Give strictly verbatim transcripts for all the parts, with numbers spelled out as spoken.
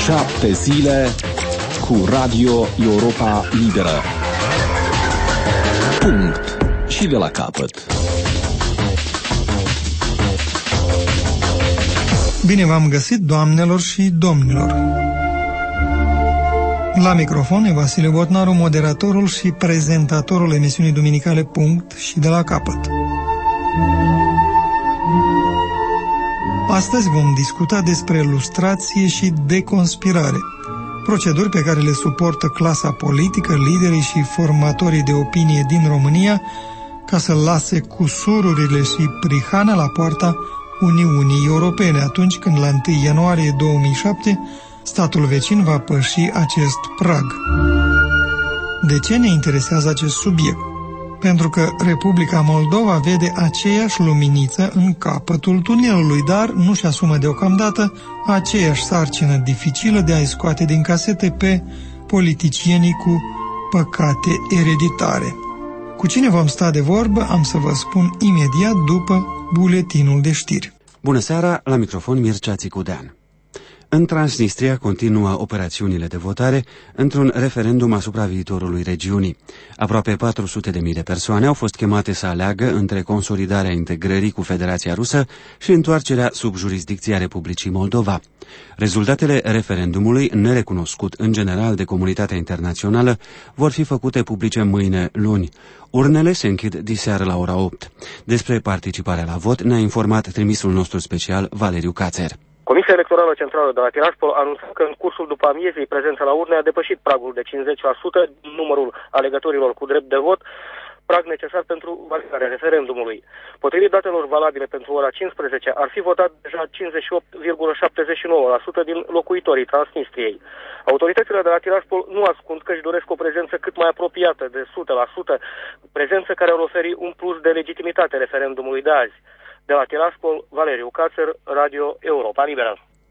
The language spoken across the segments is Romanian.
Șapte zile cu Radio Europa Liberă. Punct. Și de la capăt. Bine v-am găsit, doamnelor și domnilor. La microfon e Vasile Botnaru, moderatorul și prezentatorul emisiunii duminicale Punct și de la capăt. Astăzi vom discuta despre lustrație și deconspirare, proceduri pe care le suportă clasa politică, liderii și formatorii de opinie din România ca să lase cusururile și prihana la poarta Uniunii Europene, atunci când la întâi ianuarie două mii șapte statul vecin va păși acest prag. De ce ne interesează acest subiect? Pentru că Republica Moldova vede aceeași luminiță în capătul tunelului, dar nu-și asumă deocamdată aceeași sarcină dificilă de a-i scoate din casete pe politicienii cu păcate ereditare. Cu cine vom sta de vorbă am să vă spun imediat după buletinul de știri. Bună seara, la microfon Mircea Țicudean. În Transnistria continuă operațiunile de votare într-un referendum asupra viitorului regiunii. Aproape patru sute de mii de persoane au fost chemate să aleagă între consolidarea integrării cu Federația Rusă și întoarcerea sub jurisdicția Republicii Moldova. Rezultatele referendumului, nerecunoscut în general de comunitatea internațională, vor fi făcute publice mâine, luni. Urnele se închid diseară la ora opt. Despre participarea la vot ne-a informat trimisul nostru special Valeriu Cațer. Comisia Electorală Centrală de la Tiraspol a anunțat că în cursul după amiezii prezența la urne a depășit pragul de cincizeci la sută din numărul alegătorilor cu drept de vot, prag necesar pentru validarea referendumului. Potrivit datelor valabile pentru ora cincisprezece, ar fi votat deja cincizeci și opt virgulă șaptezeci și nouă la sută din locuitorii Transnistriei. Autoritățile de la Tiraspol nu ascund că își doresc o prezență cât mai apropiată de o sută la sută, prezență care ar oferi un plus de legitimitate referendumului de azi. De la Tiraspol, Valeriu Cațer, Radio Europa Liberă.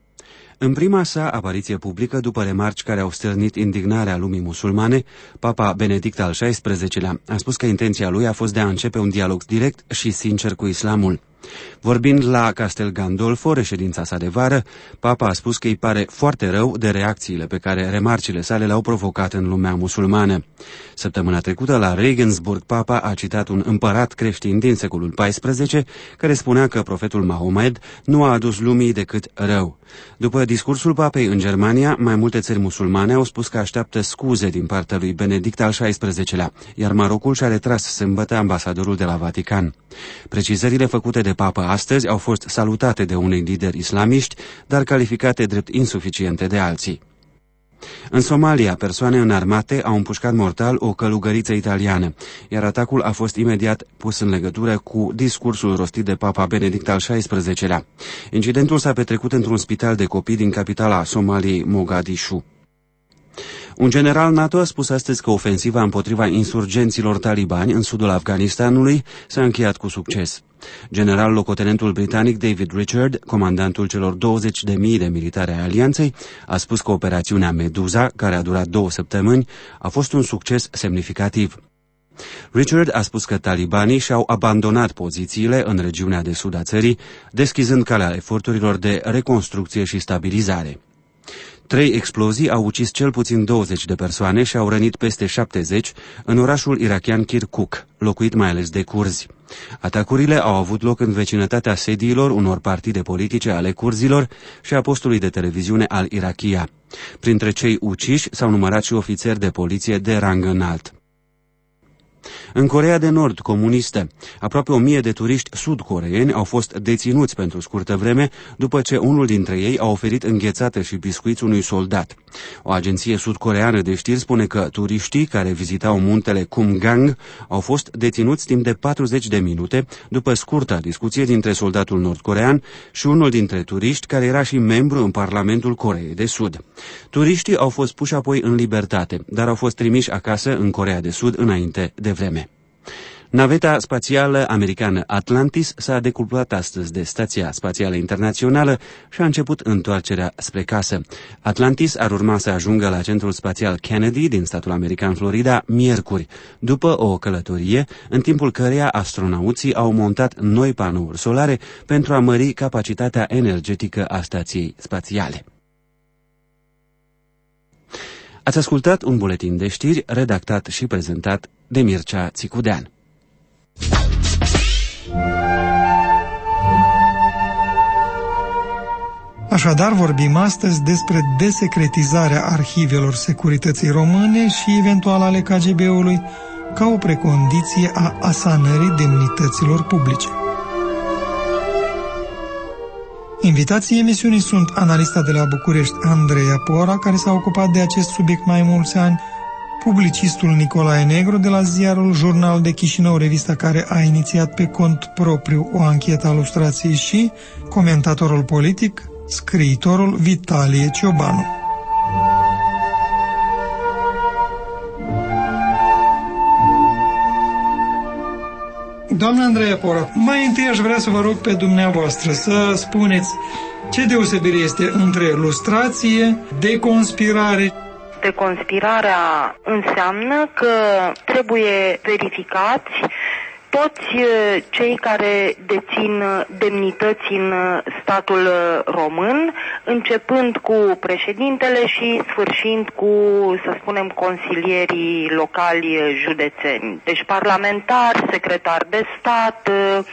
În prima sa apariție publică, după remarci care au stârnit indignarea lumii musulmane, Papa Benedict al șaisprezecelea a spus că intenția lui a fost de a începe un dialog direct și sincer cu islamul. Vorbind la Castel Gandolfo, reședința sa de vară, Papa a spus că îi pare foarte rău de reacțiile pe care remarcile sale le-au provocat în lumea musulmană. Săptămâna trecută, la Regensburg, Papa a citat un împărat creștin din secolul paisprezece, care spunea că profetul Mahomed nu a adus lumii decât rău. După discursul Papei în Germania, mai multe țări musulmane au spus că așteaptă scuze din partea lui Benedict al șaisprezecelea, iar Marocul și-a retras sâmbătă ambasadorul de la Vatican. Precizările făcute de Papa astăzi au fost salutate de unei lideri islamiști, dar calificate drept insuficiente de alții. În Somalia, persoane înarmate au împușcat mortal o călugăriță italiană, iar atacul a fost imediat pus în legătură cu discursul rostit de Papa Benedict al șaisprezecelea. Incidentul s-a petrecut într-un spital de copii din capitala Somaliei, Mogadishu. Un general NATO a spus astăzi că ofensiva împotriva insurgenților talibani în sudul Afganistanului s-a încheiat cu succes. General locotenentul britanic David Richard, comandantul celor douăzeci de mii de militari ai alianței, a spus că operațiunea Meduza, care a durat două săptămâni, a fost un succes semnificativ. Richard a spus că talibanii și-au abandonat pozițiile în regiunea de sud a țării, deschizând calea eforturilor de reconstrucție și stabilizare. Trei explozii au ucis cel puțin douăzeci de persoane și au rănit peste șaptezeci în orașul irakian Kirkuk, locuit mai ales de curzi. Atacurile au avut loc în vecinătatea sediilor unor partide politice ale curzilor și a postului de televiziune al Irakia. Printre cei uciși s-au numărat și ofițeri de poliție de rang înalt. În Coreea de Nord comunistă, aproape o mie de turiști sud-coreeni au fost deținuți pentru scurtă vreme după ce unul dintre ei a oferit înghețată și biscuiți unui soldat. O agenție sud-coreeană de știri spune că turiștii care vizitau muntele Kumgang au fost deținuți timp de patruzeci de minute după scurta discuție dintre soldatul nord-corean și unul dintre turiști care era și membru în Parlamentul Coreei de Sud. Turiștii au fost puși apoi în libertate, dar au fost trimiși acasă în Coreea de Sud înainte de vreme. Naveta spațială americană Atlantis s-a decuplat astăzi de Stația Spațială Internațională și a început întoarcerea spre casă. Atlantis ar urma să ajungă la Centrul Spațial Kennedy din statul american Florida miercuri, după o călătorie în timpul căreia astronauții au montat noi panouri solare pentru a mări capacitatea energetică a stației spațiale. Ați ascultat un buletin de știri redactat și prezentat de Mircea Țicudean. Așadar, vorbim astăzi despre desecretizarea arhivelor securității române și eventual ale K G B-ului ca o precondiție a asanării demnităților publice. Invitații emisiunii sunt analista de la București Andreea Pora, care s-a ocupat de acest subiect mai mulți ani, publicistul Nicolae Negru de la ziarul Jurnal de Chișinău, revista care a inițiat pe cont propriu o anchetă a lustrației, și comentatorul politic, scriitorul Vitalie Ciobanu. Doamna Andreea Pora, mai întâi aș vrea să vă rog pe dumneavoastră să spuneți ce deosebire este între lustrație, deconspirare. Deconspirarea înseamnă că trebuie verificați toți cei care dețin demnități în statul român, începând cu președintele și sfârșind cu, să spunem, consilierii locali județeni. Deci parlamentari, secretari de stat,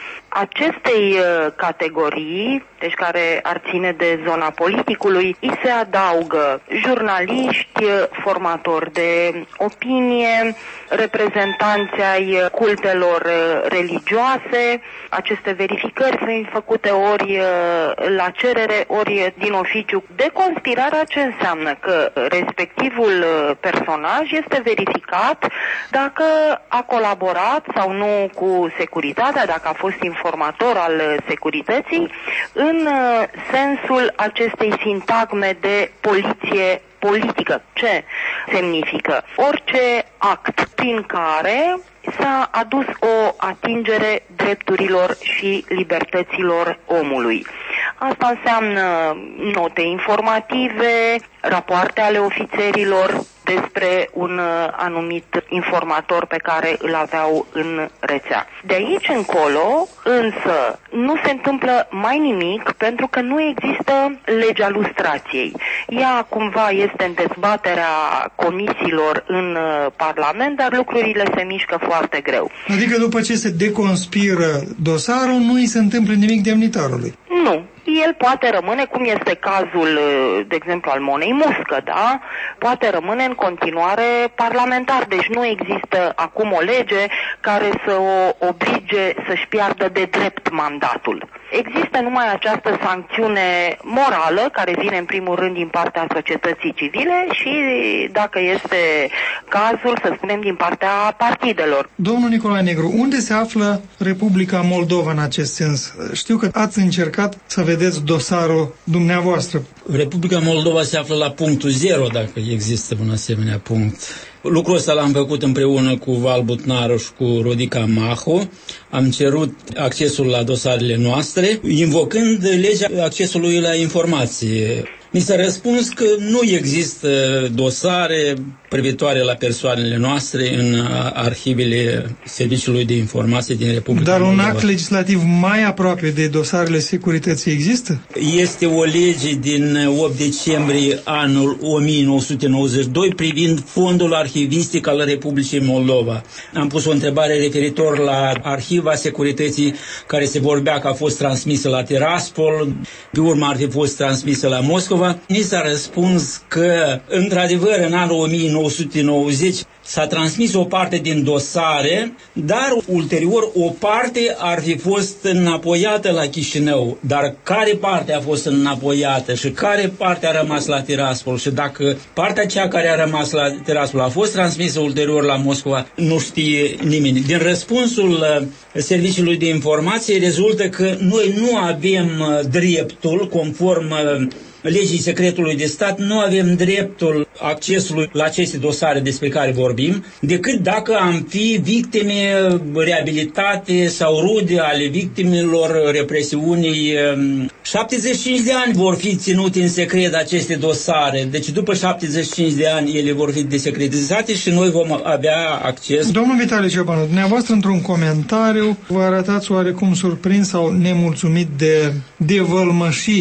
acestei categorii, deci care ar ține de zona politicului, îi se adaugă jurnaliști, formatori de opinie, reprezentanți ai cultelor religioase. Aceste verificări sunt făcute ori la cerere, ori din oficiu. Deconspirarea ce înseamnă? Că respectivul personaj este verificat dacă a colaborat sau nu cu securitatea, dacă a fost informator al securității, în sensul acestei sintagme de poliție politică. Ce semnifică? Orice act prin care s-a adus o atingere drepturilor și libertăților omului. Asta înseamnă note informative, rapoarte ale ofițerilor despre un anumit informator pe care îl aveau în rețea. De aici încolo, însă, nu se întâmplă mai nimic pentru că nu există legea lustrației. Ea cumva este în dezbaterea comisiilor în Parlament, dar lucrurile se mișcă foarte greu. Adică după ce se deconspiră dosarul, nu îi se întâmplă nimic demnitarului? Nu. El poate rămâne, cum este cazul, de exemplu, al Monei Muscă, da? Poate rămâne în continuare parlamentar. Deci nu există acum o lege care să o oblige să-și piardă de drept mandatul. Există numai această sancțiune morală care vine în primul rând din partea societății civile și, dacă este cazul, să spunem, din partea partidelor. Domnul Nicolae Negru, unde se află Republica Moldova în acest sens? Știu că ați încercat să vedeți dosarul dumneavoastră. Republica Moldova se află la punctul zero, dacă există un asemenea punct. Lucrul ăsta l-am făcut împreună cu Val Butnaru și cu Rodica Maho. Am cerut accesul la dosarele noastre, invocând legea accesului la informație. Mi s-a răspuns că nu există dosare privitoare la persoanele noastre în arhivele Serviciului de Informație din Republica Dar Moldova. un act legislativ mai aproape de dosarele securității există? Este o lege din opt decembrie anul o mie nouă sute nouăzeci și doi privind fondul arhivistic al Republicii Moldova. Am pus o întrebare referitor la arhiva securității care se vorbea că a fost transmisă la Tiraspol, pe urmă ar fi fost transmisă la Moscova. Ni s-a răspuns că, într-adevăr, în anul o mie nouă sute nouăzeci s-a transmis o parte din dosare, dar ulterior o parte ar fi fost înapoiată la Chișinău. Dar care parte a fost înapoiată și care parte a rămas la Tiraspol și dacă partea cea care a rămas la Tiraspol a fost transmisă ulterior la Moscova, nu știe nimeni. Din răspunsul Serviciului de Informație rezultă că noi nu avem dreptul, conform legii secretului de stat, nu avem dreptul accesului la aceste dosare despre care vorbim, decât dacă am fi victime reabilitate sau rude ale victimelor represiunii. șaptezeci și cinci de ani vor fi ținute în secret aceste dosare, deci după șaptezeci și cinci de ani ele vor fi desecretizate și noi vom avea acces. Domnul Vitalie Ciobanu, dumneavoastră într-un comentariu vă arătați oarecum surprins sau nemulțumit de devălmășia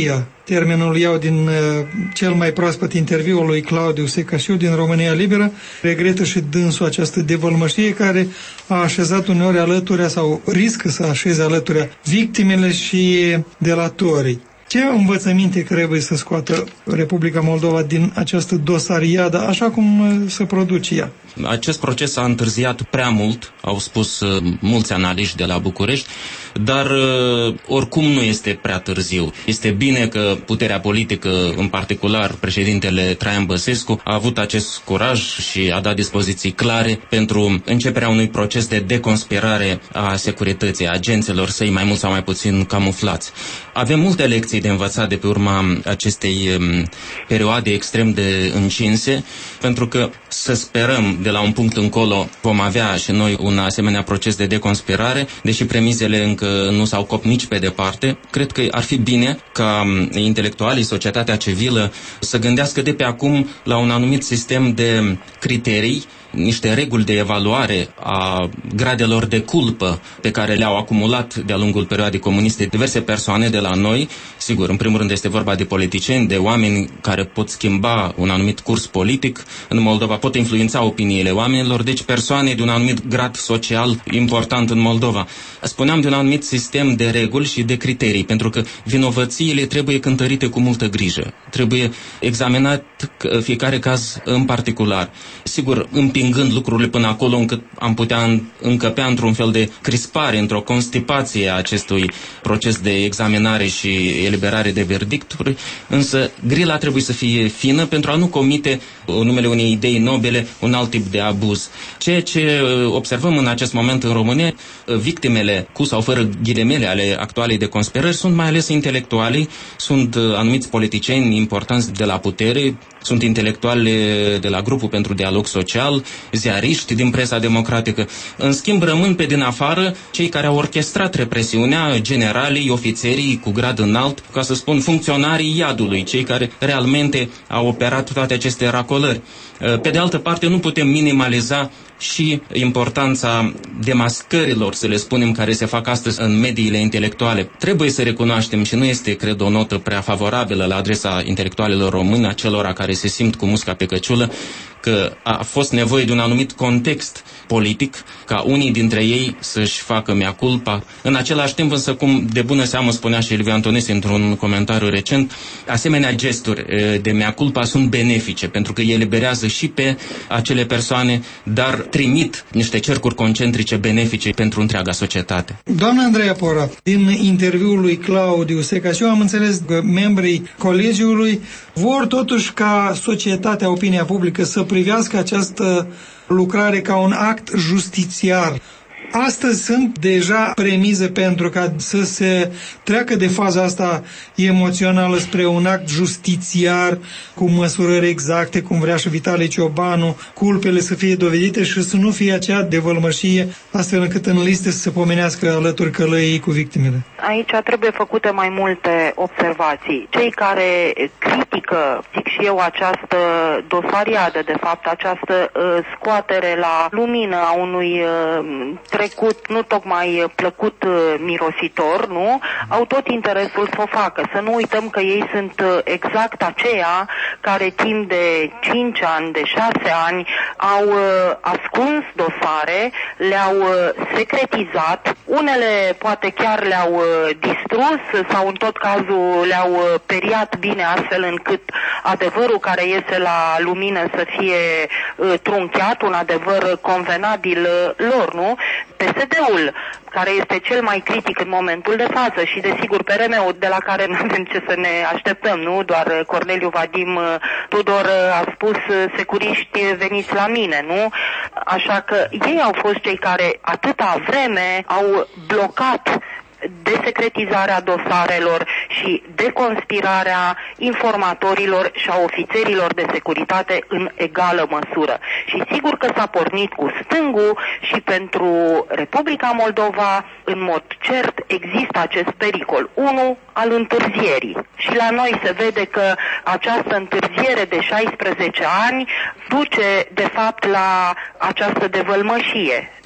termenul iau din uh, cel mai proaspăt interviu al lui Claudiu Secasiu din România Liberă, regretă și dânsul această devălmășie care a așezat uneori alăturea sau riscă să așeze alăturea victimele și delatorii. Ce învățăminte trebuie să scoată Republica Moldova din această dosariadă, așa cum se produce ea? Acest proces a întârziat prea mult, au spus uh, mulți analiști de la București, dar uh, oricum nu este prea târziu. Este bine că puterea politică, în particular președintele Traian Băsescu, a avut acest curaj și a dat dispoziții clare pentru începerea unui proces de deconspirare a securității, a agenților săi mai mult sau mai puțin camuflați. Avem multe lecții de învățat de pe urma acestei um, perioade extrem de încinse, pentru că să sperăm de la un punct încolo vom avea și noi un asemenea proces de deconspirare, deși premizele încă nu s-au copt nici pe departe. Cred că ar fi bine ca intelectualii, societatea civilă să gândească de pe acum la un anumit sistem de criterii, niște reguli de evaluare a gradelor de culpă pe care le-au acumulat de-a lungul perioadei comuniste diverse persoane de la noi. Sigur, în primul rând este vorba de politicieni, de oameni care pot schimba un anumit curs politic în Moldova, pot influența opiniile oamenilor, deci persoane de un anumit grad social important în Moldova. Spuneam de un anumit sistem de reguli și de criterii, pentru că vinovățiile trebuie cântărite cu multă grijă. Trebuie examinat fiecare caz în particular. Sigur, împingând lucrurile până acolo încât am putea încăpea într-un fel de crispare, într-o constipație a acestui proces de examinare și eliberare de verdicturi, însă grila trebuie să fie fină pentru a nu comite, în numele unei idei nobile, un alt tip de abuz. Ceea ce observăm în acest moment în România, victimele cu sau fără ghilimele ale actualei deconspirări sunt mai ales intelectualii, sunt anumiți politicieni importanți de la putere, sunt intelectuali de la Grupul pentru Dialog Social, ziariști din presa democratică. În schimb, rămân pe din afară cei care au orchestrat represiunea, generalii, ofițerii cu grad înalt, ca să spun funcționarii iadului, cei care realmente au operat toate aceste racolări. Pe de altă parte, nu putem minimaliza și importanța demascărilor, să le spunem, care se fac astăzi în mediile intelectuale. Trebuie să recunoaștem, și nu este, cred, o notă prea favorabilă la adresa intelectualilor români, acelora care se simt cu musca pe căciulă, că a fost nevoie de un anumit context politic ca unii dintre ei să-și facă mea culpa. În același timp, însă, cum de bună seamă spunea și Liviu Antonescu într-un comentariu recent, asemenea gesturi de mea culpa sunt benefice, pentru că ele eliberează și pe acele persoane, dar trimit niște cercuri concentrice benefice pentru întreaga societate. Doamna Andreea Pora, din interviul lui Claudiu Secasiu am înțeles că membrii colegiului vor totuși ca societatea, opinia publică să privească această lucrare ca un act justițiar. Astăzi sunt deja premize pentru ca să se treacă de faza asta emoțională spre un act justițiar cu măsurări exacte, cum vrea și Vitalie Ciobanu, culpele să fie dovedite și să nu fie acea devălmășie, astfel încât în liste să se pomenească alături călăii cu victimele. Aici trebuie făcute mai multe observații. Cei care critică, zic și eu, această dosariadă, de fapt, această uh, scoatere la lumină a unui uh, trecut nu tocmai plăcut uh, mirositor, nu? Au tot interesul să o facă. Să nu uităm că ei sunt uh, exact aceia care timp de cinci ani, de șase ani au uh, ascuns dosare, le-au uh, secretizat, unele poate chiar le-au uh, distrus sau în tot cazul le-au uh, periat bine astfel încât adevărul care iese la lumină să fie uh, trunchiat, un adevăr convenabil uh, lor, nu? P S D-ul, care este cel mai critic în momentul de față și desigur P R M-ul, de la care nu avem ce să ne așteptăm, nu? Doar Corneliu Vadim Tudor a spus securiști veniți la mine, nu? Așa că ei au fost cei care atâta vreme au blocat desecretizarea dosarelor și deconspirarea informatorilor și a ofițerilor de securitate în egală măsură. Și sigur că s-a pornit cu stângul și pentru Republica Moldova, în mod cert, există acest pericol. Unu, al întârzierii. Și la noi se vede că această întârziere de șaisprezece ani duce, de fapt, la această devălmășie. P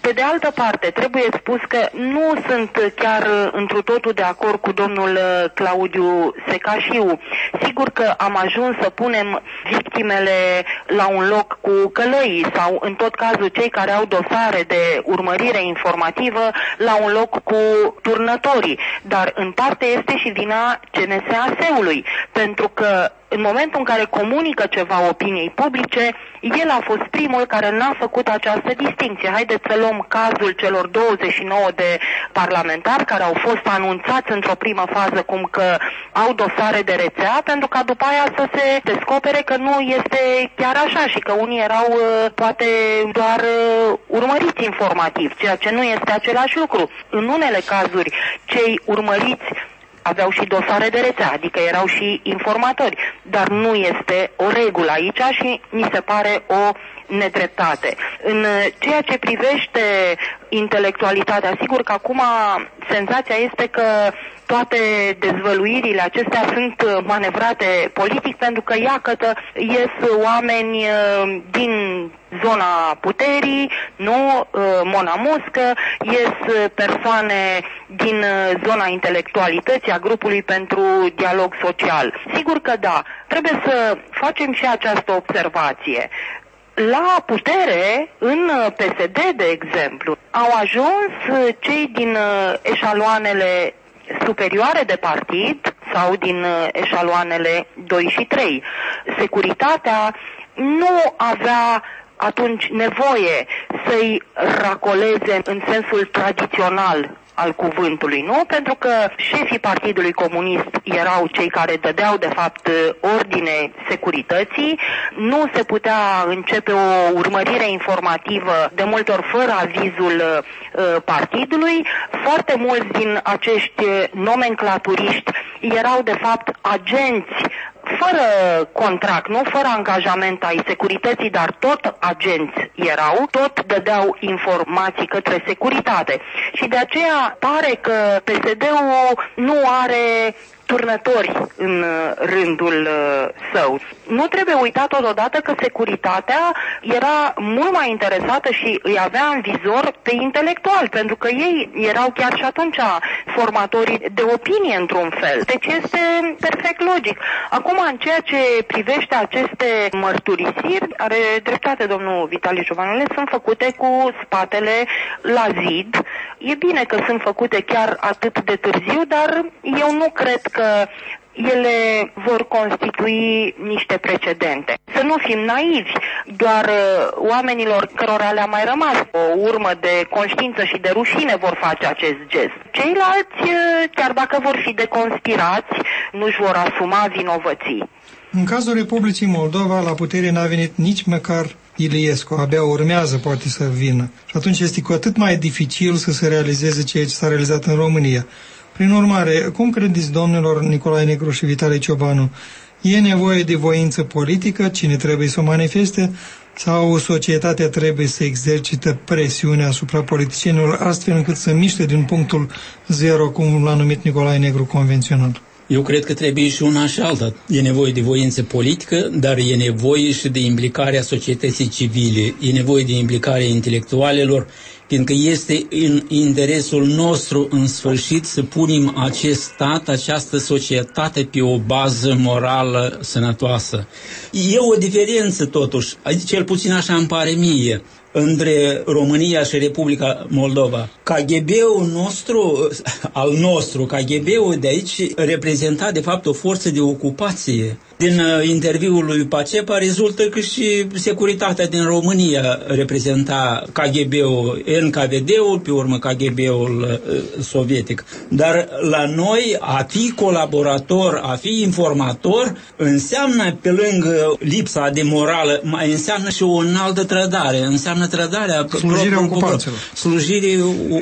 Pe de altă parte, trebuie spus că nu sunt chiar întru totul de acord cu domnul Claudiu Secașiu. Sigur că am ajuns să punem victimele la un loc cu călăii sau, în tot cazul, cei care au dosare de urmărire informativă la un loc cu turnătorii. Dar, în parte, este și vina C N S A S E-ului, pentru că în momentul în care comunică ceva opiniei publice, el a fost primul care n-a făcut această distinție. Haideți să luăm cazul celor douăzeci și nouă de parlamentari care au fost anunțați într-o primă fază cum că au dosare de rețea, pentru ca după aia să se descopere că nu este chiar așa și că unii erau poate doar urmăriți informativ, ceea ce nu este același lucru. În unele cazuri, cei urmăriți aveau și dosare de rețea, adică erau și informatori, dar nu este o regulă aici și mi se pare o nedreptate. În ceea ce privește intelectualitatea, sigur că acum senzația este că toate dezvăluirile acestea sunt manevrate politic, pentru că iată ies oameni din zona puterii, nu, Mona Muscă, ies persoane din zona intelectualității, a grupului pentru dialog social. Sigur că da, trebuie să facem și această observație. La putere, în P S D, de exemplu, au ajuns cei din eșaloanele superioare de partid sau din eșaloanele doi și trei. Securitatea nu avea atunci nevoie să-i racoleze în sensul tradițional al cuvântului, nu? Pentru că șefii Partidului Comunist erau cei care dădeau, de fapt, ordine securității, nu se putea începe o urmărire informativă, de multe ori fără avizul uh, partidului. Foarte mulți din acești nomenclaturiști erau, de fapt, agenți fără contract, nu fără angajament ai securității, dar tot agenți erau, tot dădeau informații către securitate. Și de aceea pare că P S D-ul nu are turnători în rândul său. Nu trebuie uitat totodată că securitatea era mult mai interesată și îi avea în vizor pe intelectuali, pentru că ei erau chiar și atunci formatorii de opinie într-un fel. Deci este perfect logic. Acum, în ceea ce privește aceste mărturisiri, are dreptate domnul Vitalie Ciobanu, sunt făcute cu spatele la zid. E bine că sunt făcute chiar atât de târziu, dar eu nu cred că ele vor constitui niște precedente. Să nu fim naivi, doar oamenilor cărora le-a mai rămas o urmă de conștiință și de rușine vor face acest gest. Ceilalți, chiar dacă vor fi deconspirați, nu-și vor asuma vinovății. În cazul Republicii Moldova, la putere n-a venit nici măcar Iliescu, abia urmează poate să vină. Și atunci este cu atât mai dificil să se realizeze ceea ce s-a realizat în România. Prin urmare, cum credeți, domnilor Nicolae Negru și Vitalie Ciobanu, e nevoie de voință politică, cine trebuie să o manifeste, sau societatea trebuie să exercite presiune asupra politicienilor, astfel încât să miște din punctul zero, cum l-a numit Nicolae Negru, convențional? Eu cred că trebuie și una și alta. E nevoie de voință politică, dar e nevoie și de implicarea societății civile, e nevoie de implicarea intelectualelor, fiindcă este în interesul nostru, în sfârșit, să punem acest stat, această societate pe o bază morală sănătoasă. E o diferență, totuși, cel puțin așa îmi pare mie, între România și Republica Moldova. K G B-ul nostru, al nostru, K G B-ul de aici reprezenta de fapt o forță de ocupație. Din uh, interviul lui Pacepa rezultă că și securitatea din România reprezenta K G B-ul, N K V D-ul, pe urmă K G B-ul uh, sovietic. Dar la noi a fi colaborator, a fi informator, înseamnă, pe lângă lipsa de morală, mai înseamnă și o înaltă trădare, înseamnă trădarea slujirea ocupanților. Slujirii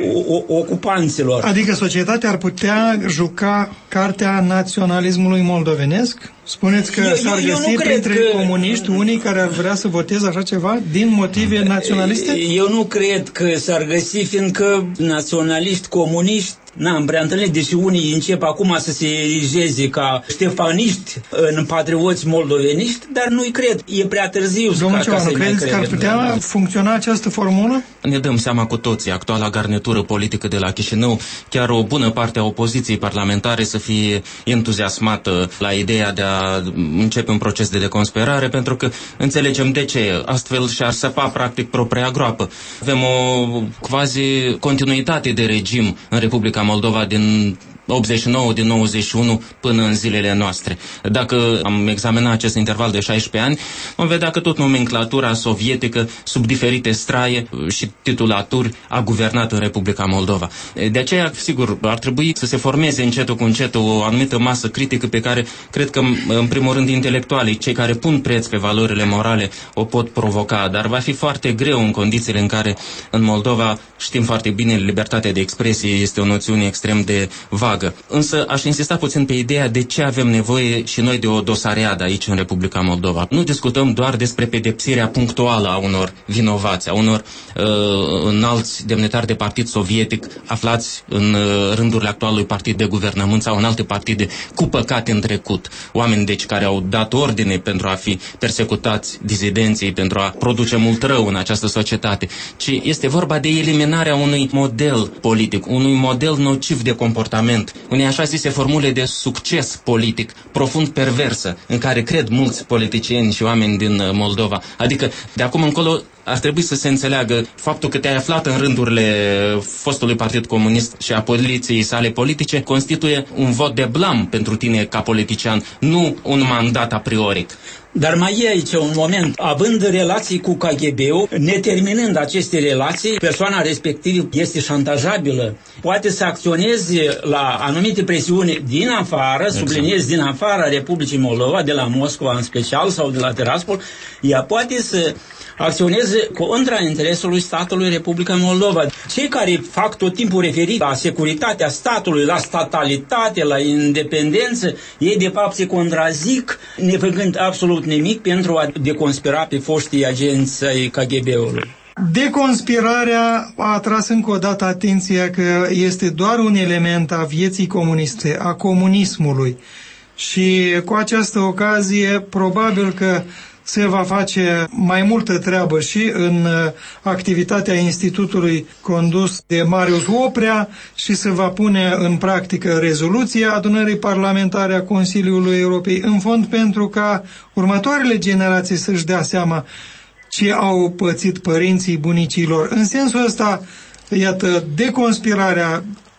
ocupanților. Adică societatea ar putea juca cartea naționalismului moldovenesc? Spuneți că eu, s-ar găsi printre că... comuniști unii care ar vrea să voteze așa ceva din motive naționaliste? Eu nu cred că s-ar găsi, fiindcă naționaliști, comuniști n-am prea întâlnit, deși unii încep acum să se erigeze ca ștefaniști în patrioți moldoveniști, dar nu-i cred. E prea târziu. Domnul Ciobanu, credeți că ar putea funcționa această formulă? Ne dăm seama cu toții, actuala garnitură politică de la Chișinău, chiar o bună parte a opoziției parlamentare să fie entuziasmată la ideea de a începe un proces de deconspirare, pentru că înțelegem de ce. Astfel și-ar săpa practic propria groapă. Avem o quasi continuitate de regim în Republica Moldova din optzeci și nouă, din nouăzeci și unu până în zilele noastre. Dacă am examinat acest interval de șaisprezece ani, vom vedea că tot nomenclatura sovietică, sub diferite straie și titulaturi, a guvernat în Republica Moldova. De aceea, sigur, ar trebui să se formeze încetul cu încetul o anumită masă critică pe care cred că, în primul rând, intelectualii, cei care pun preț pe valorile morale, o pot provoca, dar va fi foarte greu în condițiile în care în Moldova, știm foarte bine, libertatea de expresie este o noțiune extrem de vagă. Însă aș insista puțin pe ideea de ce avem nevoie și noi de o dosariadă aici în Republica Moldova. Nu discutăm doar despre pedepsirea punctuală a unor vinovați, a unor uh, înalți demnitari de partid sovietic aflați în uh, rândurile actualului partid de guvernământ sau în alte partide cu păcate în trecut. Oameni deci care au dat ordine pentru a fi persecutați dizidenții, pentru a produce mult rău în această societate, ci este vorba de eliminarea unui model politic, unui model nociv de comportament, unei așa zise formule de succes politic profund perversă, în care cred mulți politicieni și oameni din Moldova. Adică, de acum încolo, ar trebui să se înțeleagă faptul că te-ai aflat în rândurile fostului Partid Comunist și a poliției sale politice constituie un vot de blam pentru tine ca politician, nu un mandat a priori. Dar mai e aici un moment, având relații cu K G B-ul, neterminând aceste relații, persoana respectivă este șantajabilă. Poate să acționeze la anumite presiuni din afară, exact. Subliniez din afara Republicii Moldova, de la Moscova în special sau de la Tiraspol, ea poate să acționeze contra interesului statului Republica Moldova. Cei care fac tot timpul referit la securitatea statului, la statalitate, la independență, ei de fapt se contrazic, nefăcând absolut nimic pentru a deconspira pe foștii agenți ai K G B-ului. Deconspirarea a atras încă o dată atenția că este doar un element a vieții comuniste, a comunismului. Și cu această ocazie, probabil că se va face mai multă treabă și în activitatea institutului condus de Marius Oprea și se va pune în practică rezoluția adunării parlamentare a Consiliului Europei, în fond pentru ca următoarele generații să-și dea seama ce au pățit părinții bunicilor. În sensul ăsta, iată, deconspirarea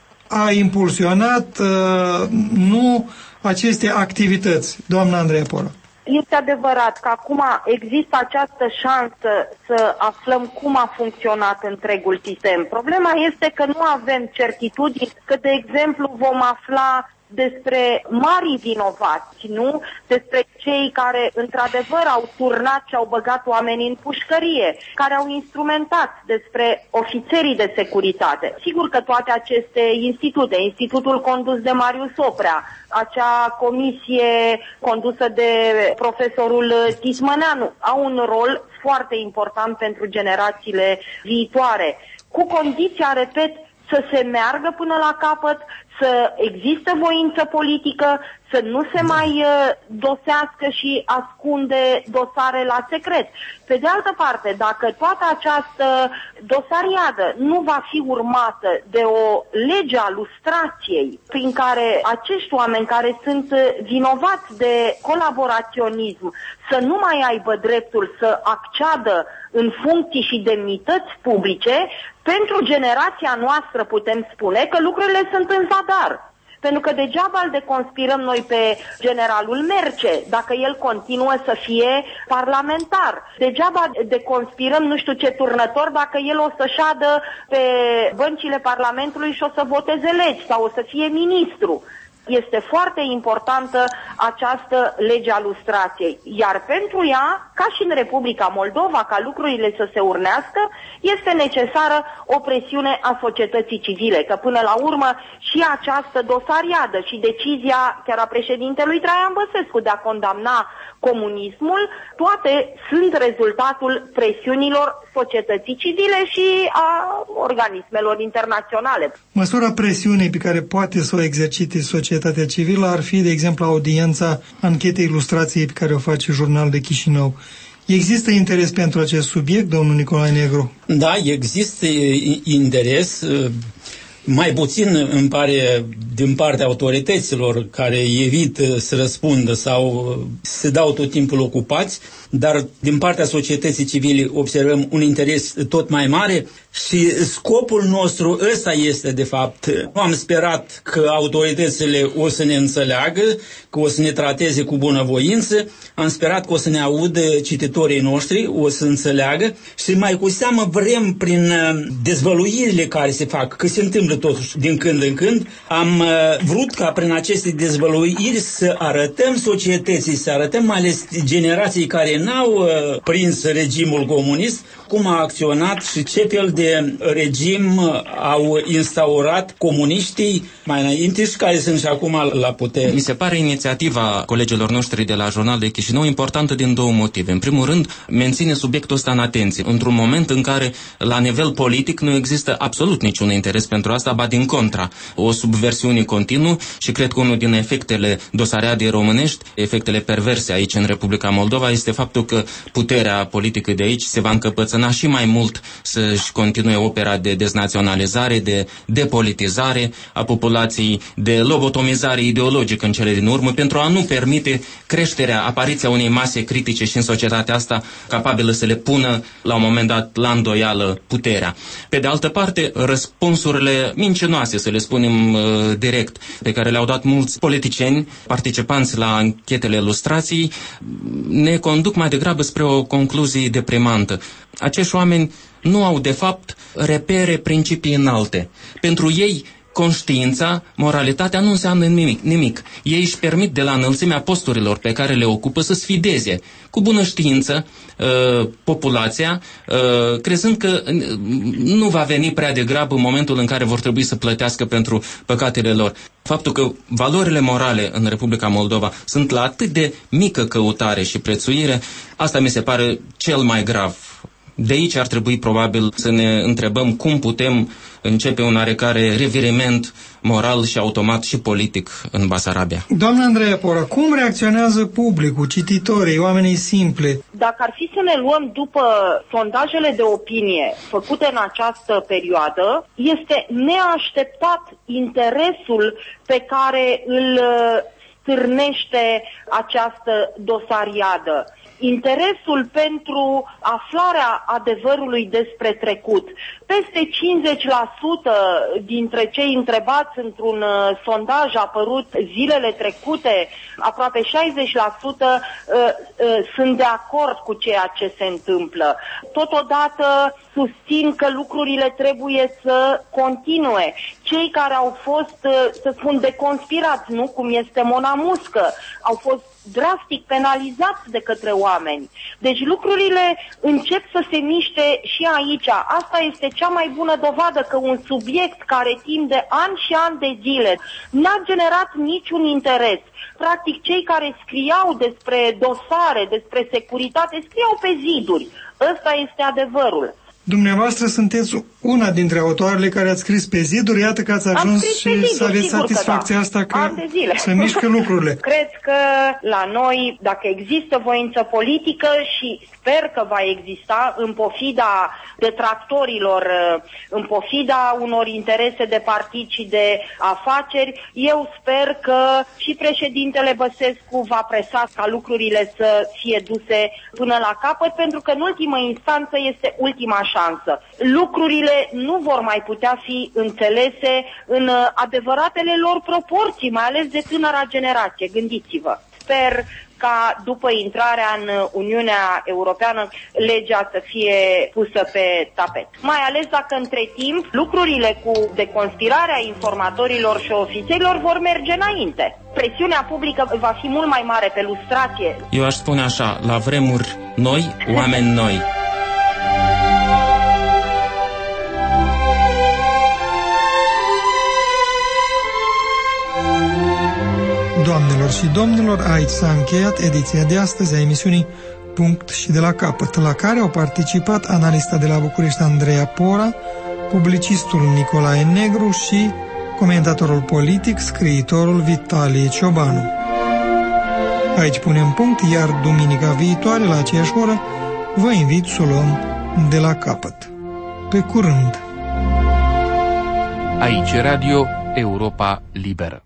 a impulsionat uh, nu aceste activități. Doamna Andreea Pora. Este adevărat că acum există această șansă să aflăm cum a funcționat întregul sistem. Problema este că nu avem certitudini că, de exemplu, vom afla despre mari vinovați, nu? Despre cei care, într-adevăr, au turnat și au băgat oamenii în pușcărie, care au instrumentat, despre ofițerii de securitate. Sigur că toate aceste institute, institutul condus de Marius Oprea, acea comisie condusă de profesorul Tismăneanu, au un rol foarte important pentru generațiile viitoare, cu condiția, repet, să se meargă până la capăt, să existe voință politică, să nu se mai uh, dosească și ascunde dosare la secret. Pe de altă parte, dacă toată această dosariadă nu va fi urmată de o lege a lustrației, prin care acești oameni care sunt vinovați de colaboraționism să nu mai aibă dreptul să acceadă în funcții și demnități publice, pentru generația noastră putem spune că lucrurile sunt în zadar. Pentru că degeaba îl deconspirăm noi pe generalul Merce, dacă el continuă să fie parlamentar. Degeaba deconspirăm nu știu ce turnător dacă el o să șadă pe băncile Parlamentului și o să voteze legi sau o să fie ministru. Este foarte importantă această lege a lustrației, iar pentru ea, ca și în Republica Moldova, ca lucrurile să se urnească, este necesară o presiune a societății civile, că până la urmă și această dosariadă și decizia chiar a președintelui Traian Băsescu de a condamna comunismul, toate sunt rezultatul presiunilor societății civile și a organismelor internaționale. Măsura presiunii pe care poate să o exercite societatea civilă ar fi, de exemplu, audiența anchetei lustrației pe care o face Jurnal de Chișinău. Există interes pentru acest subiect, domnul Nicolae Negru? Da, există interes. Mai puțin îmi pare din partea autorităților care evită să răspundă sau se dau tot timpul ocupați, dar din partea societății civile observăm un interes tot mai mare și scopul nostru ăsta este, de fapt, nu am sperat că autoritățile o să ne înțeleagă, că o să ne trateze cu bunăvoință, am sperat că o să ne audă cititorii noștri, o să înțeleagă și mai cu seamă vrem prin dezvăluirile care se fac, că se întâmplă totuși din când în când, am vrut ca prin aceste dezvăluiri să arătăm societății, să arătăm mai ales generații care n-au prins regimul comunist, cum a acționat și ce fel de regim au instaurat comuniștii mai înainte și care sunt și acum la putere. Mi se pare inițiativa colegilor noștri de la Jurnal de Chișinău importantă din două motive. În primul rând, menține subiectul ăsta în atenție, într-un moment în care, la nivel politic, nu există absolut niciun interes pentru asta, ba din contra, o subversiune continuă și cred că unul din efectele dosariadei românești, efectele perverse aici în Republica Moldova, este faptul că puterea politică de aici se va încăpățâna și mai mult să-și continue opera de deznaționalizare, de depolitizare a populației, de lobotomizare ideologică în cele din urmă, pentru a nu permite creșterea, apariția unei mase critice și în societatea asta capabilă să le pună la un moment dat la îndoială puterea. Pe de altă parte, răspunsurile mincinoase, să le spunem uh, direct, pe care le-au dat mulți politicieni participanți la anchetele lustrației, ne conduc mai degrabă spre o concluzie deprimantă. Acești oameni nu au, de fapt, repere, principii înalte. Pentru ei, conștiința, moralitatea nu înseamnă nimic, nimic. Ei își permit de la înălțimea posturilor pe care le ocupă să sfideze cu bună știință uh, populația, uh, crezând că nu va veni prea degrabă în momentul în care vor trebui să plătească pentru păcatele lor. Faptul că valorile morale în Republica Moldova sunt la atât de mică căutare și prețuire, asta mi se pare cel mai grav. De aici ar trebui probabil să ne întrebăm cum putem începe un oarecare reviriment moral și automat și politic în Basarabia. Doamna Andreea Pora, cum reacționează publicul, cititorii, oamenii simpli? Dacă ar fi să ne luăm după sondajele de opinie făcute în această perioadă, este neașteptat interesul pe care îl stârnește această dosariadă. Interesul pentru aflarea adevărului despre trecut. Peste cincizeci la sută dintre cei întrebați într-un uh, sondaj apărut zilele trecute, aproape șaizeci la sută uh, uh, sunt de acord cu ceea ce se întâmplă. Totodată susțin că lucrurile trebuie să continue. Cei care au fost, uh, să spun, deconspirați, nu? Cum este Mona Muscă, au fost drastic penalizați de către oameni. Deci lucrurile încep să se miște și aici. Asta este cea mai bună dovadă că un subiect care timp de ani și ani de zile n-a generat niciun interes. Practic, cei care scriau despre dosare, despre securitate, scriau pe ziduri. Ăsta este adevărul. Dumneavoastră sunteți una dintre autoarele care ați scris pe ziduri, iată că ați ajuns și să aveți satisfacția da. asta că se mișcă lucrurile. Cred că la noi, dacă există voință politică și sper că va exista în pofida detractorilor, în pofida unor interese de partid și de afaceri, eu sper că și președintele Băsescu va presa ca lucrurile să fie duse până la capăt, pentru că în ultimă instanță este ultima șansă. Lucrurile nu vor mai putea fi înțelese în adevăratele lor proporții, mai ales de tânăra generație. Gândiți-vă. sper ca după intrarea în Uniunea Europeană legea să fie pusă pe tapet. Mai ales dacă între timp lucrurile cu deconspirarea informatorilor și ofițerilor vor merge înainte. Presiunea publică va fi mult mai mare pe lustrație. Eu aș spune așa, la vremuri noi, oameni noi. Doamnelor și domnilor, aici s-a încheiat ediția de astăzi a emisiunii Punct și de la capăt, la care au participat analista de la București Andreea Pora, publicistul Nicolae Negru și comentatorul politic, scriitorul Vitalie Ciobanu. Aici punem punct, iar duminica viitoare, la aceeași oră, vă invit să o luăm de la capăt. Pe curând! Aici Radio Europa Liberă.